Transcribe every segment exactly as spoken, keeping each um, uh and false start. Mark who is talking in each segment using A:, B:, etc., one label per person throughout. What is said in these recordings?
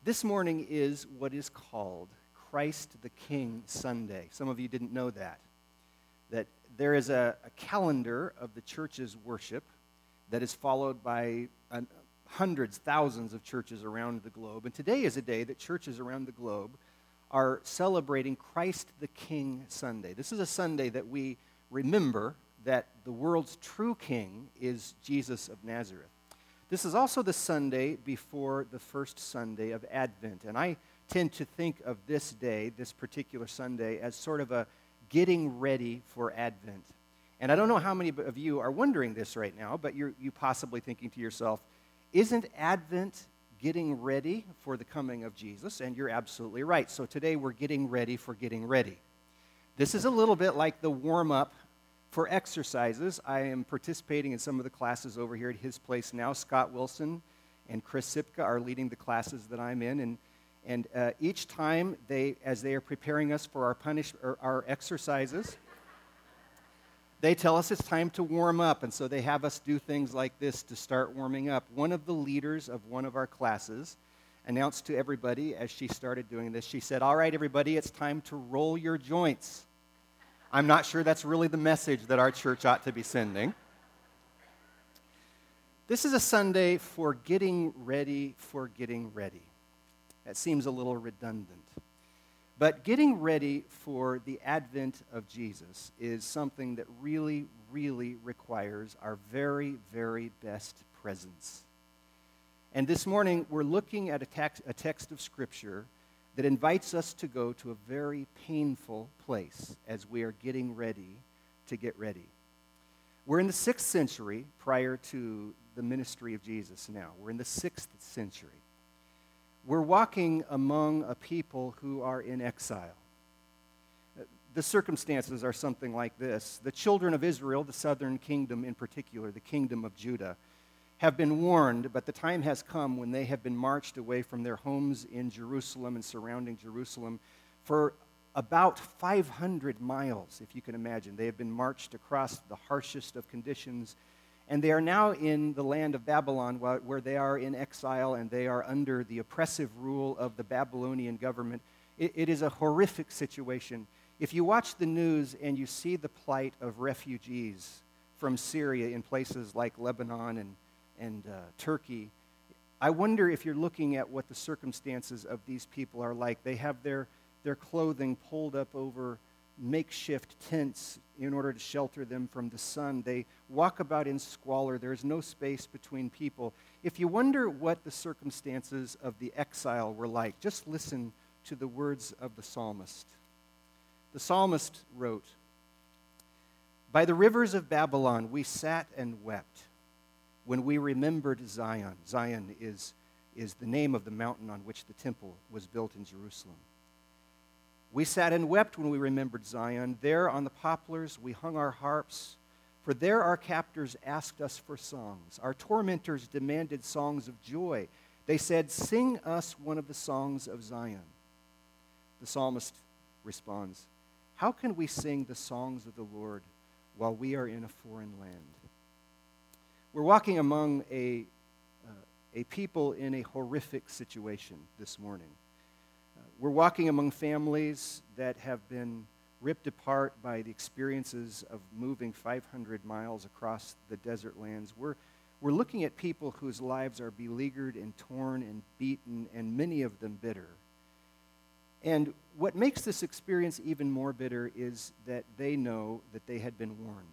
A: This morning is what is called Christ the King Sunday. Some of you didn't know that. That there is a, a calendar of the church's worship that is followed by uh, hundreds, thousands of churches around the globe. And today is a day that churches around the globe are celebrating Christ the King Sunday. This is a Sunday that we remember that the world's true king is Jesus of Nazareth. This is also the Sunday before the first Sunday of Advent. And I tend to think of this day, this particular Sunday, as sort of a getting ready for Advent. And I don't know how many of you are wondering this right now, but you're you possibly thinking to yourself, isn't Advent getting ready for the coming of Jesus? And you're absolutely right. So today we're getting ready for getting ready. This is a little bit like the warm-up for exercises. I am participating in some of the classes over here at his place now. Scott Wilson and Chris Sipka are leading the classes that I'm in, and and uh, each time they, as they are preparing us for our punish or our exercises, they tell us it's time to warm up, and so they have us do things like this to start warming up. One of the leaders of one of our classes announced to everybody as she started doing this, she said, "All right, everybody, it's time to roll your joints." I'm not sure that's really the message that our church ought to be sending. This is a Sunday for getting ready for getting ready. That seems a little redundant. But getting ready for the advent of Jesus is something that really, really requires our very, very best presence. And this morning, we're looking at a text, a text of Scripture that invites us to go to a very painful place as we are getting ready to get ready. We're in the sixth century prior to the ministry of Jesus now. We're in the sixth century. We're walking among a people who are in exile. The circumstances are something like this. The children of Israel, the southern kingdom in particular, the kingdom of Judah, have been warned, but the time has come when they have been marched away from their homes in Jerusalem and surrounding Jerusalem for about five hundred miles, if you can imagine. They have been marched across the harshest of conditions, and they are now in the land of Babylon, where they are in exile and they are under the oppressive rule of the Babylonian government. It, it is a horrific situation. If you watch the news and you see the plight of refugees from Syria in places like Lebanon and and uh, Turkey, I wonder if you're looking at what the circumstances of these people are like. They have their, their clothing pulled up over makeshift tents in order to shelter them from the sun. They walk about in squalor. There's no space between people. If you wonder what the circumstances of the exile were like, just listen to the words of the psalmist. The psalmist wrote, "By the rivers of Babylon we sat and wept when we remembered Zion." Zion is, is the name of the mountain on which the temple was built in Jerusalem. "We sat and wept when we remembered Zion. There on the poplars we hung our harps, for there our captors asked us for songs. Our tormentors demanded songs of joy. They said, 'Sing us one of the songs of Zion.'" The psalmist responds, "How can we sing the songs of the Lord while we are in a foreign land?" We're walking among a, uh, a people in a horrific situation this morning. Uh, we're walking among families that have been ripped apart by the experiences of moving five hundred miles across the desert lands. We're, we're looking at people whose lives are beleaguered and torn and beaten, and many of them bitter. And what makes this experience even more bitter is that they know that they had been warned.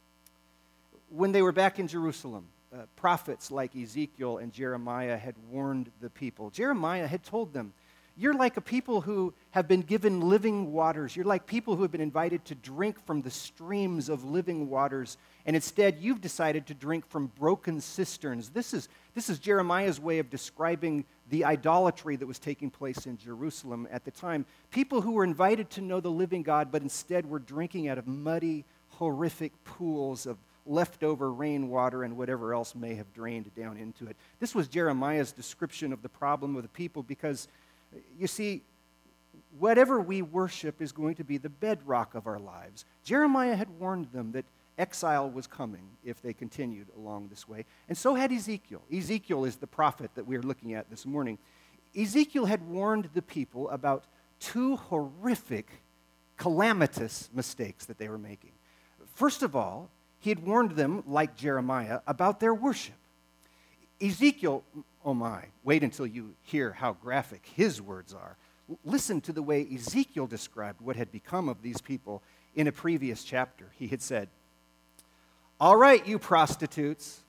A: When they were back in Jerusalem, uh, prophets like Ezekiel and Jeremiah had warned the people. Jeremiah had told them, "You're like a people who have been given living waters. You're like people who have been invited to drink from the streams of living waters, and instead you've decided to drink from broken cisterns." This is, this is Jeremiah's way of describing the idolatry that was taking place in Jerusalem at the time. People who were invited to know the living God, but instead were drinking out of muddy, horrific pools of leftover rainwater and whatever else may have drained down into it. This was Jeremiah's description of the problem of the people, because, you see, whatever we worship is going to be the bedrock of our lives. Jeremiah had warned them that exile was coming if they continued along this way, and so had Ezekiel. Ezekiel is the prophet that we are looking at this morning. Ezekiel had warned the people about two horrific, calamitous mistakes that they were making. First of all, he had warned them, like Jeremiah, about their worship. Ezekiel, oh my, wait until you hear how graphic his words are. Listen to the way Ezekiel described what had become of these people in a previous chapter. He had said, "All right, you prostitutes."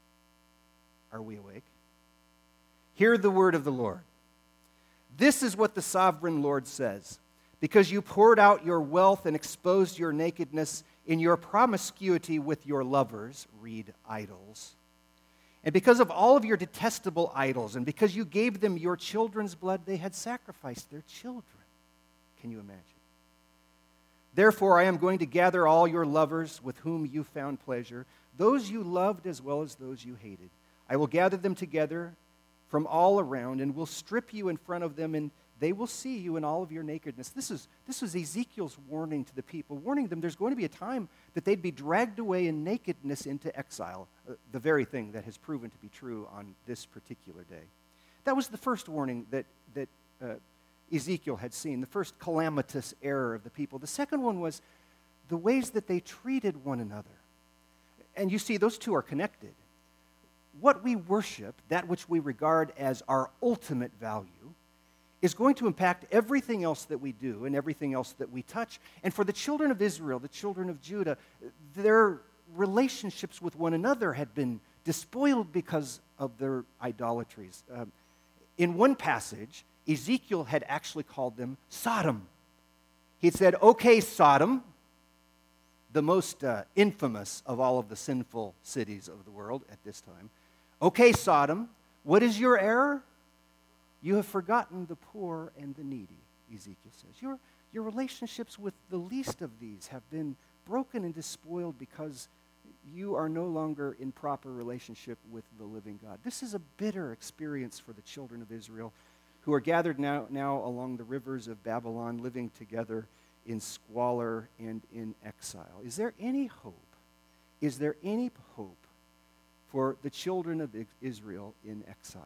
A: Are we awake? "Hear the word of the Lord. This is what the sovereign Lord says. Because you poured out your wealth and exposed your nakedness in your promiscuity with your lovers," read idols, "and because of all of your detestable idols, and because you gave them your children's blood, they had sacrificed their children." Can you imagine? "Therefore, I am going to gather all your lovers with whom you found pleasure, those you loved as well as those you hated. I will gather them together from all around and will strip you in front of them, and they will see you in all of your nakedness." This is this was Ezekiel's warning to the people, warning them there's going to be a time that they'd be dragged away in nakedness into exile, uh, the very thing that has proven to be true on this particular day. That was the first warning that, that uh, Ezekiel had seen, the first calamitous error of the people. The second one was the ways that they treated one another. And you see, those two are connected. What we worship, that which we regard as our ultimate value, is going to impact everything else that we do and everything else that we touch. And for the children of Israel, the children of Judah, their relationships with one another had been despoiled because of their idolatries. Um, in one passage, Ezekiel had actually called them Sodom. He had said, "Okay, Sodom," the most uh, infamous of all of the sinful cities of the world at this time. "Okay, Sodom, what is your error? You have forgotten the poor and the needy," Ezekiel says. Your, your relationships with the least of these have been broken and despoiled because you are no longer in proper relationship with the living God. This is a bitter experience for the children of Israel, who are gathered now, now along the rivers of Babylon, living together in squalor and in exile. Is there any hope? Is there any hope for the children of Israel in exile?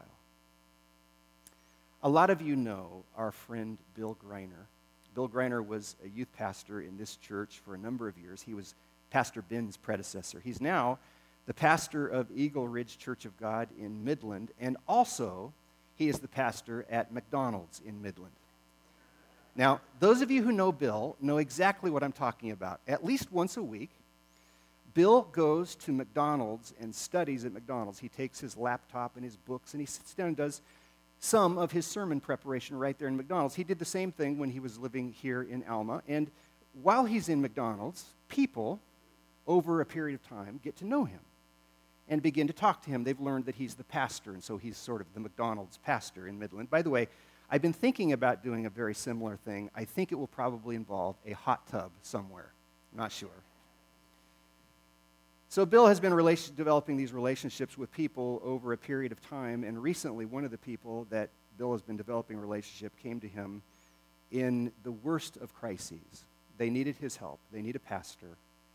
A: A lot of you know our friend Bill Greiner. Bill Greiner was a youth pastor in this church for a number of years. He was Pastor Ben's predecessor. He's now the pastor of Eagle Ridge Church of God in Midland, and also he is the pastor at McDonald's in Midland. Now, those of you who know Bill know exactly what I'm talking about. At least once a week, Bill goes to McDonald's and studies at McDonald's. He takes his laptop and his books, and he sits down and does some of his sermon preparation right there in McDonald's. He did the same thing when he was living here in Alma. And while he's in McDonald's, people, over a period of time, get to know him and begin to talk to him. They've learned that he's the pastor, and so he's sort of the McDonald's pastor in Midland. By the way, I've been thinking about doing a very similar thing. I think it will probably involve a hot tub somewhere. I'm not sure. So Bill has been relation, developing these relationships with people over a period of time, and recently one of the people that Bill has been developing a relationship came to him in the worst of crises. They needed his help. They need a pastor.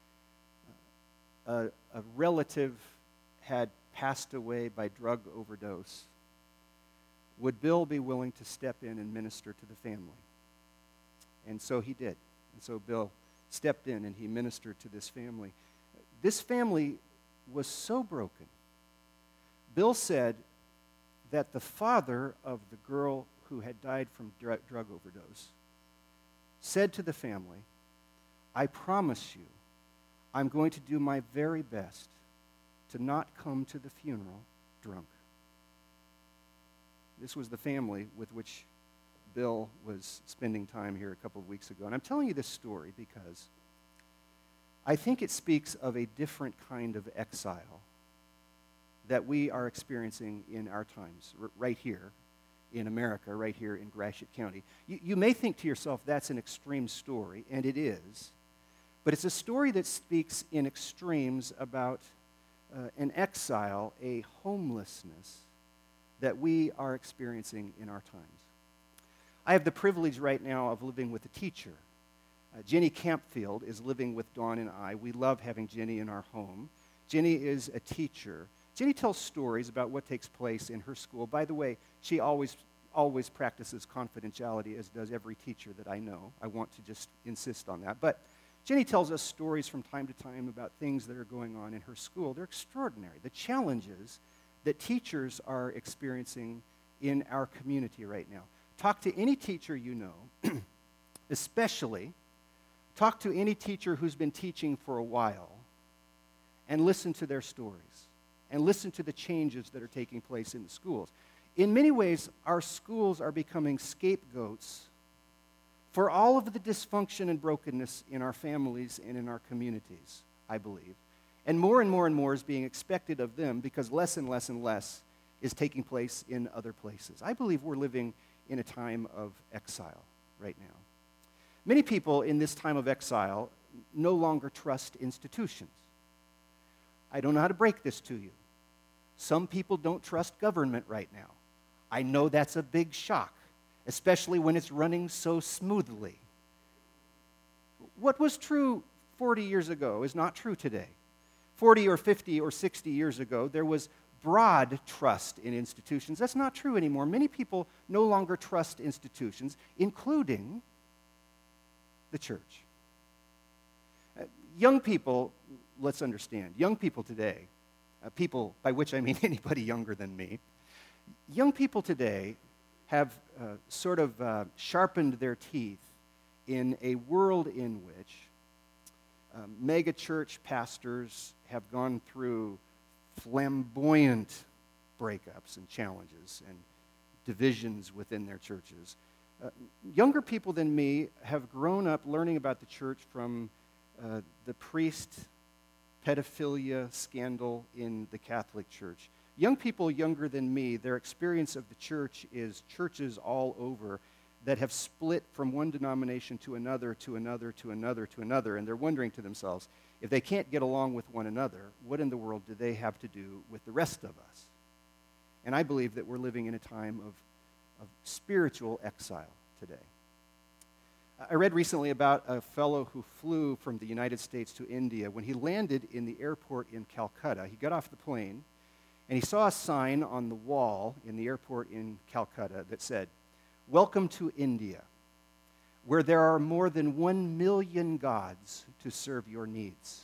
A: A, a relative had passed away by drug overdose. Would Bill be willing to step in and minister to the family? And so he did. And so Bill stepped in and he ministered to this family. This family was so broken. Bill said that the father of the girl who had died from dr- drug overdose said to the family, "I promise you, I'm going to do my very best to not come to the funeral drunk." This was the family with which Bill was spending time here a couple of weeks ago. And I'm telling you this story because I think it speaks of a different kind of exile that we are experiencing in our times, r- right here in America, right here in Gratiot County. You, you may think to yourself, that's an extreme story, and it is. But it's a story that speaks in extremes about uh, an exile, a homelessness that we are experiencing in our times. I have the privilege right now of living with a teacher. Uh, Jenny Campfield is living with Dawn and I. We love having Jenny in our home. Jenny is a teacher. Jenny tells stories about what takes place in her school. By the way, she always always practices confidentiality, as does every teacher that I know. I want to just insist on that. But Jenny tells us stories from time to time about things that are going on in her school. They're extraordinary. The challenges that teachers are experiencing in our community right now. Talk to any teacher you know, especially talk to any teacher who's been teaching for a while, and listen to their stories, and listen to the changes that are taking place in the schools. In many ways, our schools are becoming scapegoats for all of the dysfunction and brokenness in our families and in our communities, I believe. And more and more and more is being expected of them because less and less and less is taking place in other places. I believe we're living in a time of exile right now. Many people in this time of exile no longer trust institutions. I don't know how to break this to you. Some people don't trust government right now. I know that's a big shock, especially when it's running so smoothly. What was true forty years ago is not true today. forty or fifty or sixty years ago, there was broad trust in institutions. That's not true anymore. Many people no longer trust institutions, including the church. Uh, young people, let's understand, young people today, uh, people by which I mean anybody younger than me, young people today have uh, sort of uh, sharpened their teeth in a world in which um, mega church pastors have gone through flamboyant breakups and challenges and divisions within their churches. Uh, younger people than me have grown up learning about the church from uh, the priest pedophilia scandal in the Catholic Church. Young people younger than me, their experience of the church is churches all over that have split from one denomination to another, to another, to another, to another, and they're wondering to themselves, if they can't get along with one another, what in the world do they have to do with the rest of us? And I believe that we're living in a time of, of spiritual exile today. I read recently about a fellow who flew from the United States to India. When he landed in the airport in Calcutta, he got off the plane, and he saw a sign on the wall in the airport in Calcutta that said, "Welcome to India, where there are more than one million gods to serve your needs.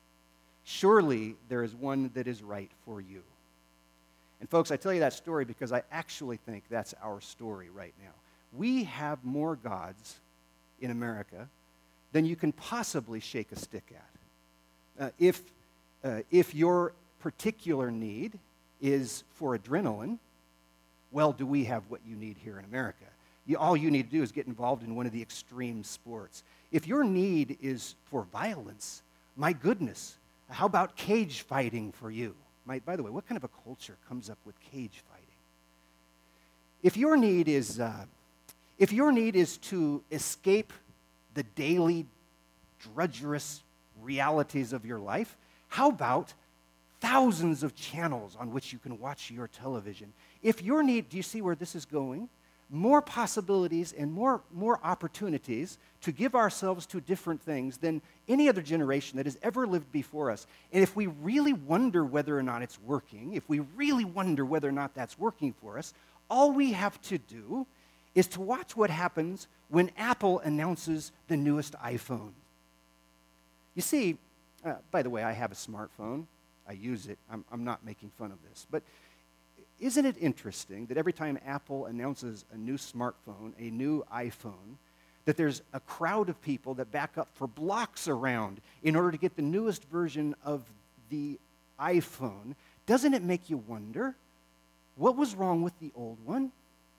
A: Surely there is one that is right for you." And folks, I tell you that story because I actually think that's our story right now. We have more gods in America than you can possibly shake a stick at. Uh, if, uh, if your particular need is for adrenaline, well, do we have what you need here in America? You, all you need to do is get involved in one of the extreme sports. If your need is for violence, my goodness, how about cage fighting for you? My, by the way, what kind of a culture comes up with cage fighting? If your need is, uh, if your need is to escape the daily drudgerous realities of your life, how about thousands of channels on which you can watch your television? If your need, do you see where this is going? More possibilities and more, more opportunities to give ourselves to different things than any other generation that has ever lived before us. And if we really wonder whether or not it's working, if we really wonder whether or not that's working for us, all we have to do is to watch what happens when Apple announces the newest iPhone. You see, uh, by the way, I have a smartphone. I use it. I'm, I'm not making fun of this. But isn't it interesting that every time Apple announces a new smartphone, a new iPhone, that there's a crowd of people that back up for blocks around in order to get the newest version of the iPhone? Doesn't it make you wonder, what was wrong with the old one?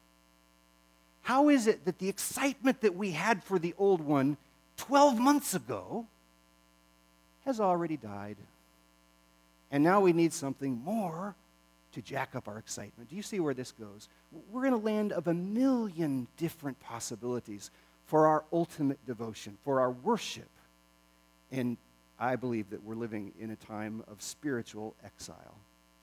A: How is it that the excitement that we had for the old one twelve months ago has already died? And now we need something more to jack up our excitement. Do you see where this goes? We're in a land of a million different possibilities for our ultimate devotion, for our worship. And I believe that we're living in a time of spiritual exile.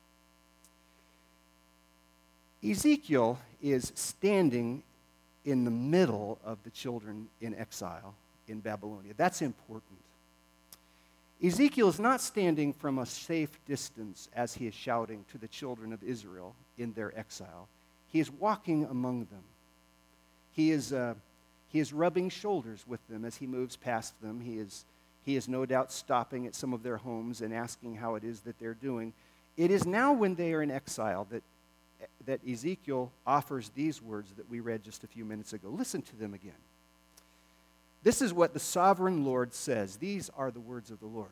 A: Ezekiel is standing in the middle of the children in exile in Babylonia. That's important. Ezekiel is not standing from a safe distance as he is shouting to the children of Israel in their exile. He is walking among them. He is, uh, he is rubbing shoulders with them as he moves past them. He is, he is no doubt stopping at some of their homes and asking how it is that they're doing. It is now when they are in exile that, that Ezekiel offers these words that we read just a few minutes ago. Listen to them again. This is what the sovereign Lord says. These are the words of the Lord.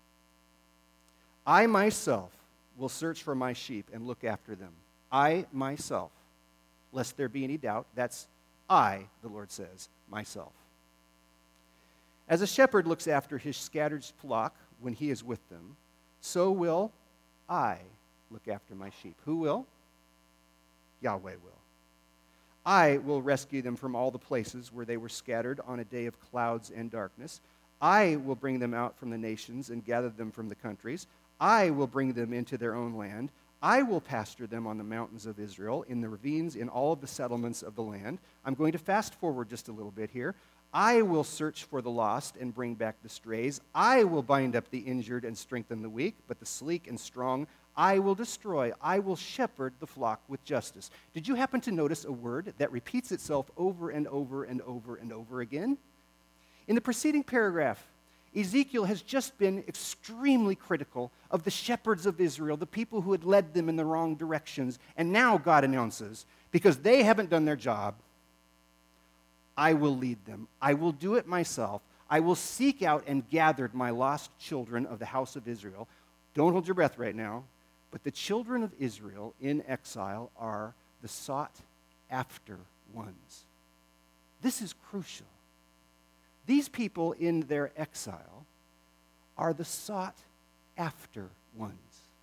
A: I myself will search for my sheep and look after them. I myself, lest there be any doubt, that's I, the Lord says, myself. As a shepherd looks after his scattered flock when he is with them, so will I look after my sheep. Who will? Yahweh will. I will rescue them from all the places where they were scattered on a day of clouds and darkness. I will bring them out from the nations and gather them from the countries. I will bring them into their own land. I will pasture them on the mountains of Israel, in the ravines, in all of the settlements of the land. I'm going to fast forward just a little bit here. I will search for the lost and bring back the strays. I will bind up the injured and strengthen the weak, but the sleek and strong I will destroy. I will shepherd the flock with justice. Did you happen to notice a word that repeats itself over and over and over and over again? In the preceding paragraph, Ezekiel has just been extremely critical of the shepherds of Israel, the people who had led them in the wrong directions. And now God announces, because they haven't done their job, I will lead them. I will do it myself. I will seek out and gather my lost children of the house of Israel. Don't hold your breath right now. But the children of Israel in exile are the sought-after ones. This is crucial. These people in their exile are the sought-after ones.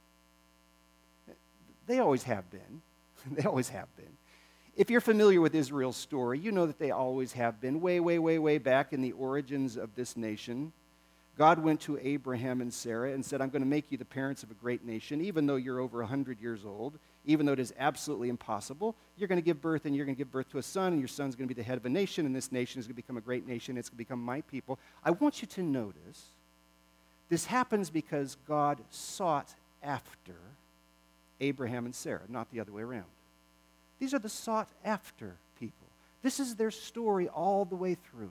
A: They always have been. They always have been. If you're familiar with Israel's story, you know that they always have been. Way, way, way, way back in the origins of this nation, God went to Abraham and Sarah and said, I'm going to make you the parents of a great nation, even though you're over one hundred years old, even though it is absolutely impossible. You're going to give birth, and you're going to give birth to a son, and your son's going to be the head of a nation, and this nation is going to become a great nation. It's going to become my people. I want you to notice this happens because God sought after Abraham and Sarah, not the other way around. These are the sought-after people. This is their story all the way through.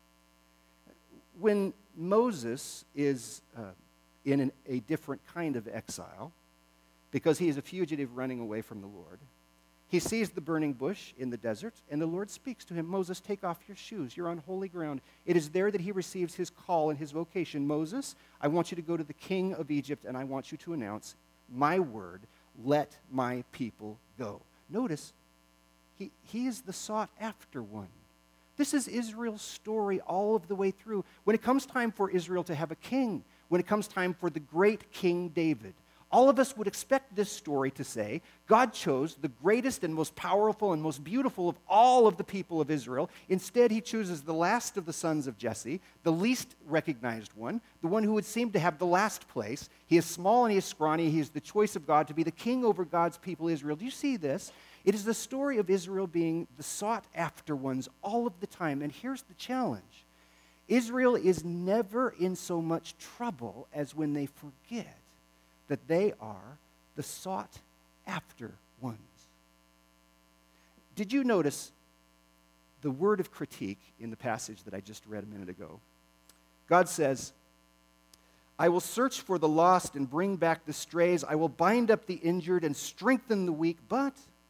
A: When Moses is uh, in an, a different kind of exile, because he is a fugitive running away from the Lord, he sees the burning bush in the desert, and the Lord speaks to him, Moses, take off your shoes. You're on holy ground. It is there that he receives his call and his vocation. Moses, I want you to go to the king of Egypt, and I want you to announce my word, let my people go. Notice, he, he is the sought-after one. This is Israel's story all of the way through. When it comes time for Israel to have a king, when it comes time for the great King David, all of us would expect this story to say, God chose the greatest and most powerful and most beautiful of all of the people of Israel. Instead, he chooses the last of the sons of Jesse, the least recognized one, the one who would seem to have the last place. He is small and he is scrawny. He is the choice of God to be the king over God's people, Israel. Do you see this? It is the story of Israel being the sought-after ones all of the time. And here's the challenge. Israel is never in so much trouble as when they forget that they are the sought-after ones. Did you notice the word of critique in the passage that I just read a minute ago? God says, I will search for the lost and bring back the strays. I will bind up the injured and strengthen the weak, but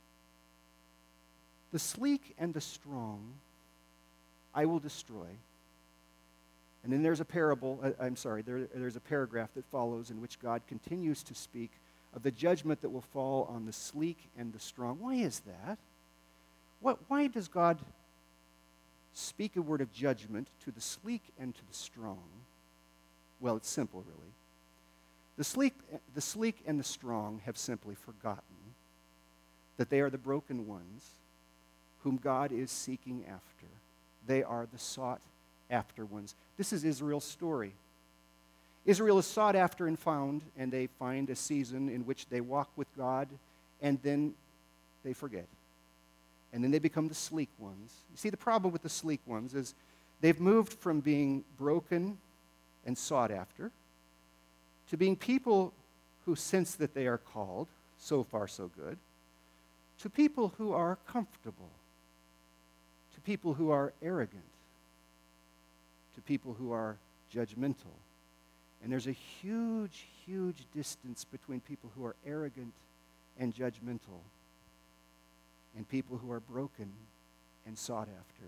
A: the sleek and the strong I will destroy. And then there's a parable, uh, I'm sorry, there, there's a paragraph that follows in which God continues to speak of the judgment that will fall on the sleek and the strong. Why is that? What, why does God speak a word of judgment to the sleek and to the strong? Well, it's simple, really. The sleek, the sleek and the strong have simply forgotten that they are the broken ones whom God is seeking after. They are the sought-after ones. This is Israel's story. Israel is sought after and found, and they find a season in which they walk with God, and then they forget. And then they become the sleek ones. You see, the problem with the sleek ones is they've moved from being broken and sought after to being people who sense that they are called, so far so good, to people who are comfortable, to people who are arrogant, to people who are judgmental. And there's a huge, huge distance between people who are arrogant and judgmental and people who are broken and sought after.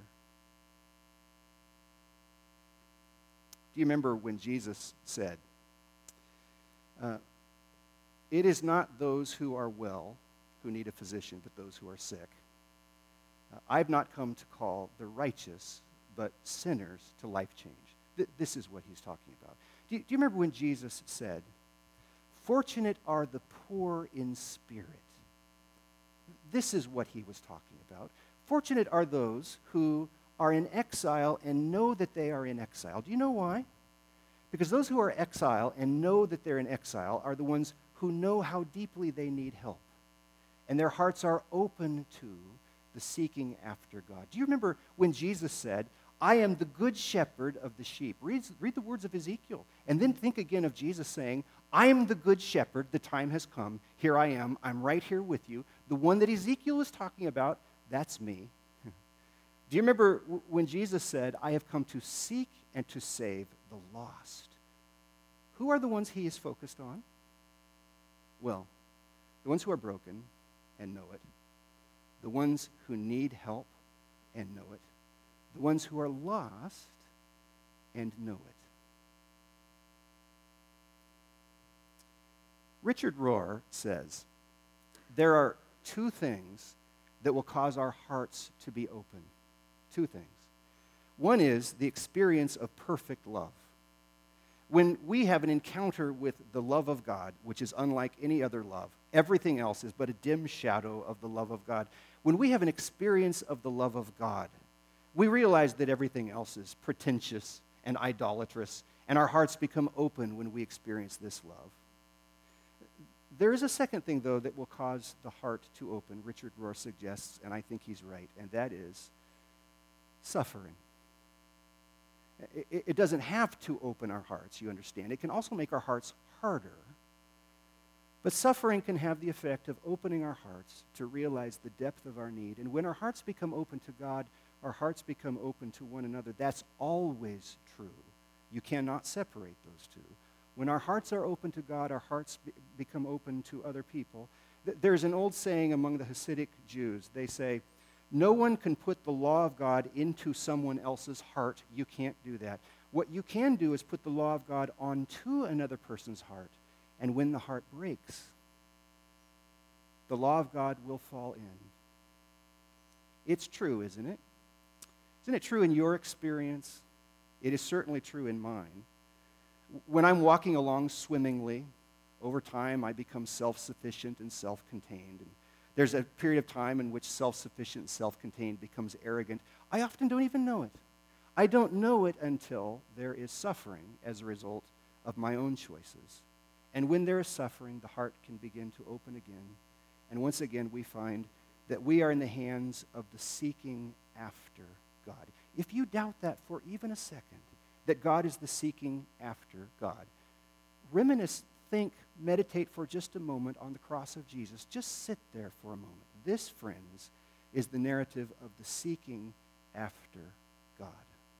A: Do you remember when Jesus said, uh, it is not those who are well who need a physician, but those who are sick. Uh, I've not come to call the righteous, but sinners to life change. Th- this is what he's talking about. Do you, do you remember when Jesus said, fortunate are the poor in spirit? This is what he was talking about. Fortunate are those who are in exile and know that they are in exile. Do you know why? Because those who are exile and know that they're in exile are the ones who know how deeply they need help. And their hearts are open to the seeking after God. Do you remember when Jesus said, I am the good shepherd of the sheep? Read, read the words of Ezekiel. And then think again of Jesus saying, I am the good shepherd. The time has come. Here I am. I'm right here with you. The one that Ezekiel is talking about, that's me. Do you remember when Jesus said, I have come to seek and to save the lost? Who are the ones he is focused on? Well, the ones who are broken and know it. The ones who need help and know it. The ones who are lost and know it. Richard Rohr says, there are two things that will cause our hearts to be open. Two things. One is the experience of perfect love. When we have an encounter with the love of God, which is unlike any other love, everything else is but a dim shadow of the love of God. When we have an experience of the love of God, we realize that everything else is pretentious and idolatrous, and our hearts become open when we experience this love. There is a second thing, though, that will cause the heart to open, Richard Rohr suggests, and I think he's right, and that is suffering. It, it doesn't have to open our hearts, you understand. It can also make our hearts harder. But suffering can have the effect of opening our hearts to realize the depth of our need. And when our hearts become open to God, our hearts become open to one another. That's always true. You cannot separate those two. When our hearts are open to God, our hearts be- become open to other people. Th- there's an old saying among the Hasidic Jews. They say, no one can put the law of God into someone else's heart. You can't do that. What you can do is put the law of God onto another person's heart. And when the heart breaks, the law of God will fall in. It's true, isn't it? Isn't it true in your experience? It is certainly true in mine. When I'm walking along swimmingly, over time I become self-sufficient and self-contained. And there's a period of time in which self-sufficient and self-contained becomes arrogant. I often don't even know it. I don't know it until there is suffering as a result of my own choices. And when there is suffering, the heart can begin to open again. And once again, we find that we are in the hands of the seeking after God. If you doubt that for even a second, that God is the seeking after God, reminisce, think, meditate for just a moment on the cross of Jesus. Just sit there for a moment. This, friends, is the narrative of the seeking after God.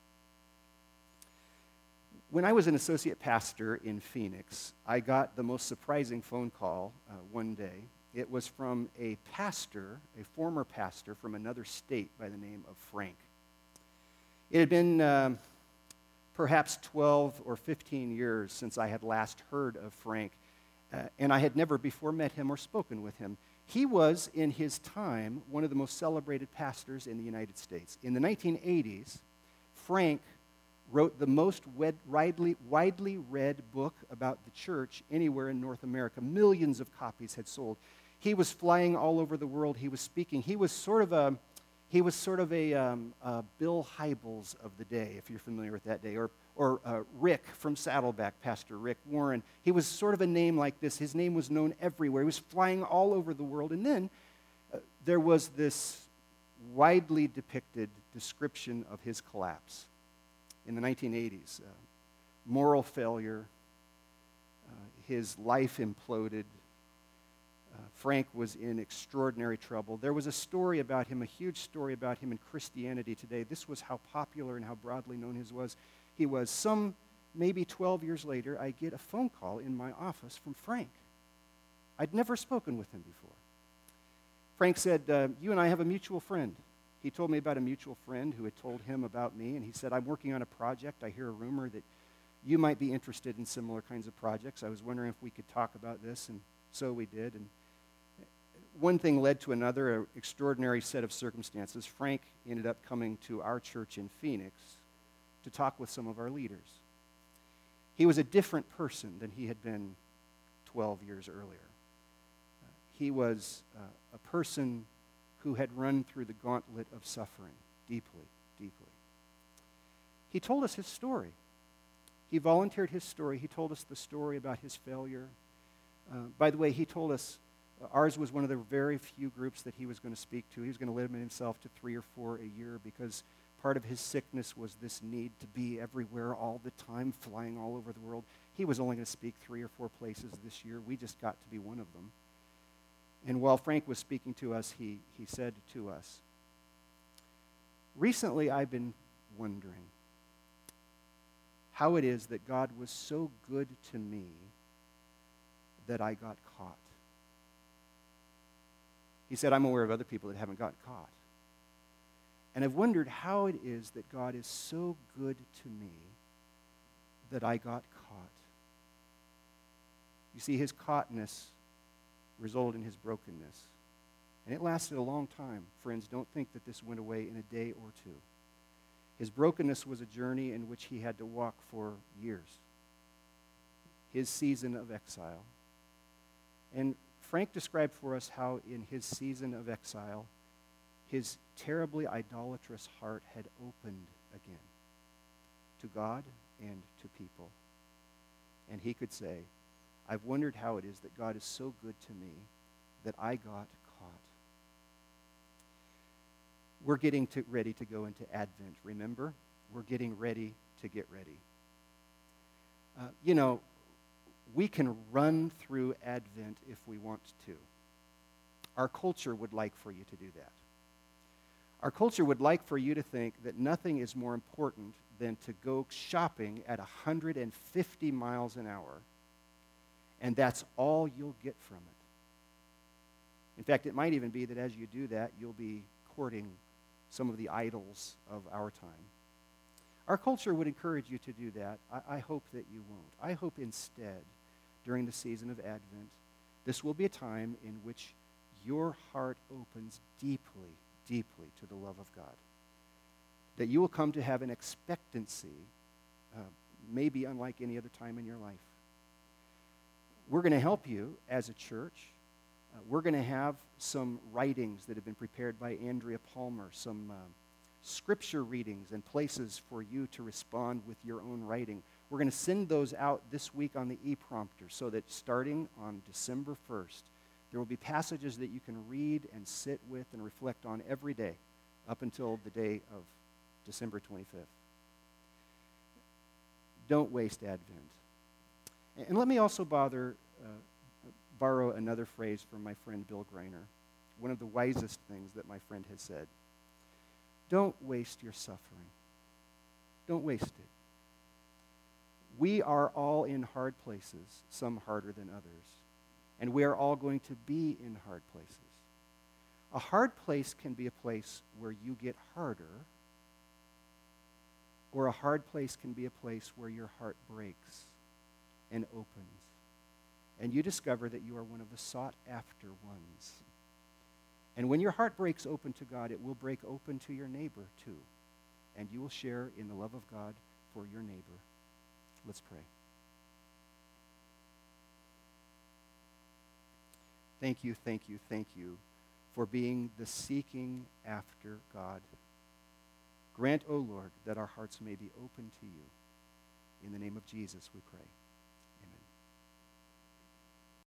A: When I was an associate pastor in Phoenix, I got the most surprising phone call uh, one day. It was from a pastor, a former pastor from another state by the name of Frank. It had been um, perhaps twelve or fifteen years since I had last heard of Frank, uh, and I had never before met him or spoken with him. He was, in his time, one of the most celebrated pastors in the United States. In the nineteen eighties, Frank wrote the most wed, widely, widely read book about the church anywhere in North America. Millions of copies had sold. He was flying all over the world. He was speaking. He was sort of a, he was sort of a, um, a Bill Hybels of the day, if you're familiar with that day, or or uh, Rick from Saddleback, Pastor Rick Warren. He was sort of a name like this. His name was known everywhere. He was flying all over the world. And then uh, there was this widely depicted description of his collapse. In the nineteen eighties, uh, moral failure, uh, his life imploded, uh, Frank was in extraordinary trouble. There was a story about him, a huge story about him in Christianity Today. This was how popular and how broadly known his was. He was. Some, maybe twelve years later, I get a phone call in my office from Frank. I'd never spoken with him before. Frank said, uh, you and I have a mutual friend. He told me about a mutual friend who had told him about me, and he said, I'm working on a project. I hear a rumor that you might be interested in similar kinds of projects. I was wondering if we could talk about this, and so we did. And one thing led to another, an extraordinary set of circumstances. Frank ended up coming to our church in Phoenix to talk with some of our leaders. He was a different person than he had been twelve years earlier. Uh, he was uh, a person who had run through the gauntlet of suffering deeply, deeply. He told us his story. He volunteered his story. He told us the story about his failure. Uh, by the way, he told us uh, ours was one of the very few groups that he was going to speak to. He was going to limit himself to three or four a year because part of his sickness was this need to be everywhere all the time, flying all over the world. He was only going to speak three or four places this year. We just got to be one of them. And while Frank was speaking to us, he, he said to us, recently I've been wondering how it is that God was so good to me that I got caught. He said, I'm aware of other people that haven't got caught. And I've wondered how it is that God is so good to me that I got caught. You see, his caughtness resulted in his brokenness. And it lasted a long time. Friends, don't think that this went away in a day or two. His brokenness was a journey in which he had to walk for years. His season of exile. And Frank described for us how in his season of exile, his terribly idolatrous heart had opened again to God and to people. And he could say, I've wondered how it is that God is so good to me that I got caught. We're getting to, ready to go into Advent. Remember? We're getting ready to get ready. Uh, you know, we can run through Advent if we want to. Our culture would like for you to do that. Our culture would like for you to think that nothing is more important than to go shopping at one hundred fifty miles an hour, and that's all you'll get from it. In fact, it might even be that as you do that, you'll be courting some of the idols of our time. Our culture would encourage you to do that. I, I hope that you won't. I hope instead, during the season of Advent, this will be a time in which your heart opens deeply, deeply to the love of God. That you will come to have an expectancy, uh, maybe unlike any other time in your life. We're going to help you as a church. Uh, we're going to have some writings that have been prepared by Andrea Palmer, some uh, scripture readings and places for you to respond with your own writing. We're going to send those out this week on the e-prompter so that starting on December first, there will be passages that you can read and sit with and reflect on every day up until the day of December twenty-fifth. Don't waste Advent. And let me also bother, uh, borrow another phrase from my friend Bill Greiner, one of the wisest things that my friend has said. Don't waste your suffering. Don't waste it. We are all in hard places, some harder than others, and we are all going to be in hard places. A hard place can be a place where you get harder, or a hard place can be a place where your heart breaks and opens, and you discover that you are one of the sought-after ones. And when your heart breaks open to God, it will break open to your neighbor too, and you will share in the love of God for your neighbor. Let's pray. Thank you, thank you, thank you for being the seeking after God. Grant, O Lord, that our hearts may be open to you. In the name of Jesus we pray.